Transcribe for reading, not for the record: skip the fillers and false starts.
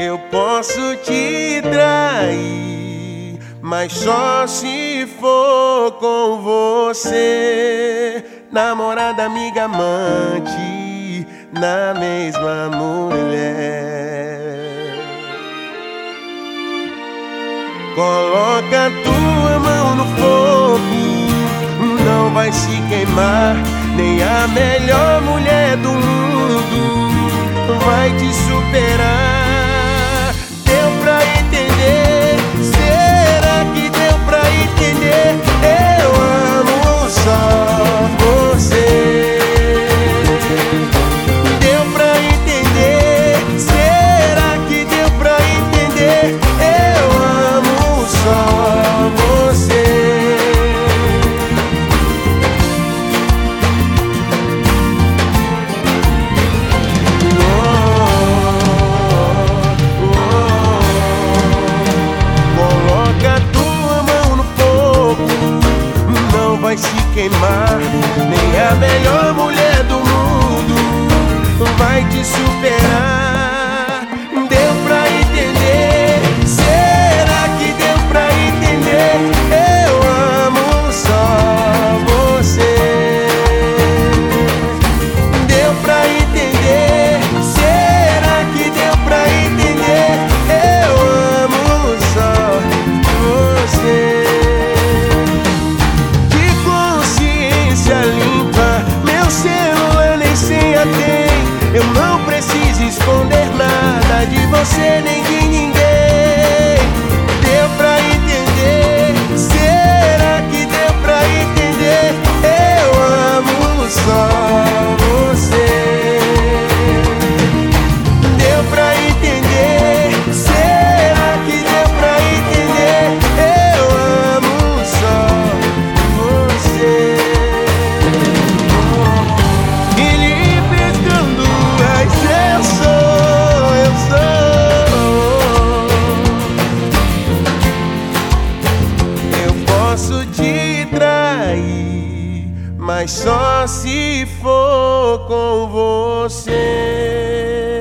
Eu posso te trair, mas só se for com você. Namorada, amiga, amante, na mesma mulher. Coloca tua mão no fogo, não vai se queimar. Nem a melhor mulher do mundo vai te superar. Deu pra entender? Será que deu pra entender? Eu amo só você. Deu pra entender? Será que deu pra entender? Eu amo só você. Vai se queimar, nem a melhor mulher do mundo vai te superar. Deu pra entender? Será que deu pra entender? Eu amo só você. Deu pra entender? Será que deu pra entender? Eu amo só você. Limpa, meu celular nem senha tem. Eu não preciso esconder nada de você nem de ninguém. Deu pra entender? Será que deu pra entender? Eu amo só você. Deu pra entender? Será que deu pra entender? Eu amo só você. Posso te trair, mas só se for com você.